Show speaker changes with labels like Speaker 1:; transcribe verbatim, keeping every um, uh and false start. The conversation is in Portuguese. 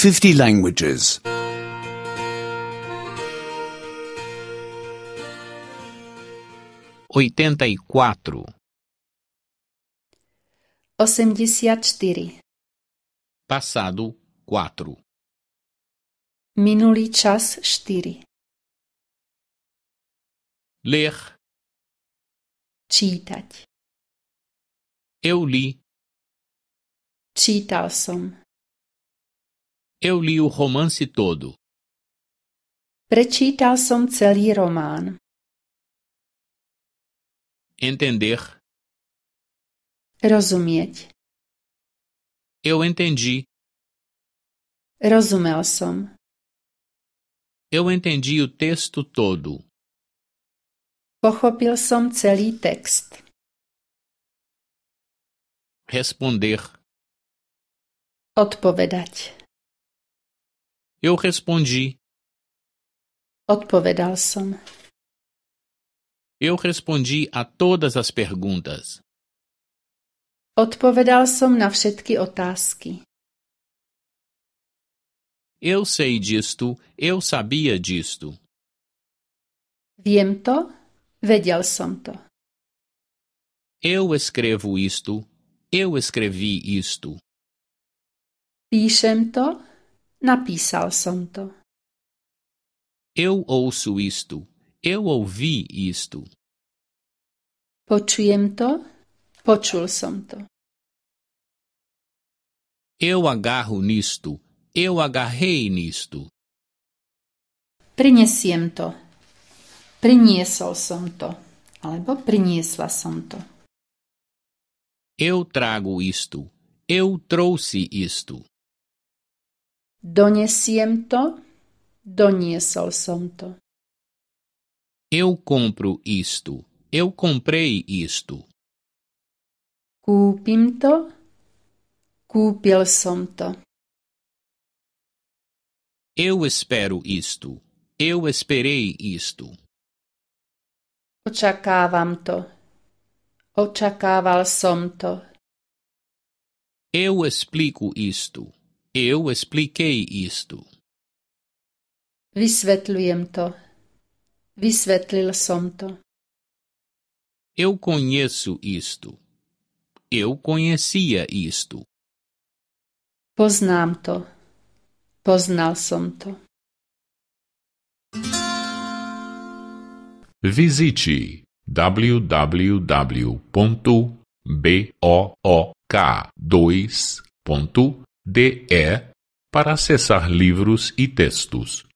Speaker 1: fifty languages.
Speaker 2: oitenta e quatro,
Speaker 3: osemdesiat štyri.
Speaker 2: passado quatro,
Speaker 3: Minulý čas štyri.
Speaker 2: ler,
Speaker 3: Čítať.
Speaker 2: eu li,
Speaker 3: Čítal som.
Speaker 2: eu li o romance todo,
Speaker 3: Prečítal som celý román.
Speaker 2: entender,
Speaker 3: Rozumieť.
Speaker 2: eu entendi,
Speaker 3: Rozumel som.
Speaker 2: eu entendi o texto todo,
Speaker 3: Pochopil som celý text.
Speaker 2: responder,
Speaker 3: Odpovedať.
Speaker 2: eu respondi,
Speaker 3: Odpovedal som.
Speaker 2: eu respondi a todas as perguntas,
Speaker 3: Odpovedal som na všetky otázky.
Speaker 2: eu sei disto, eu sabia disto,
Speaker 3: Viem to, vedel som to.
Speaker 2: eu escrevo isto, eu escrevi isto,
Speaker 3: Píšem to, napísal som to.
Speaker 2: eu ouço isto, eu ouvi isto,
Speaker 3: Počujem to, počul som to.
Speaker 2: eu agarro nisto, eu agarrei nisto,
Speaker 3: Prinesiem to. Priniesol som to. Alebo priniesla som to.
Speaker 2: eu trago isto, eu trouxe isto,
Speaker 3: Donesiem to. Doniesol som to.
Speaker 2: eu compro isto, eu comprei isto,
Speaker 3: Kúpim to. Kúpil som to.
Speaker 2: eu espero isto, eu esperei isto,
Speaker 3: Očakávam to. Očakával som to.
Speaker 2: eu explico isto, eu expliquei isto,
Speaker 3: Vysvetľujem to. Vysvetlil som to.
Speaker 2: eu conheço isto, eu conhecia isto,
Speaker 3: Poznám to. Poznal som to.
Speaker 4: Visite w w w ponto book dois ponto de para acessar livros e textos.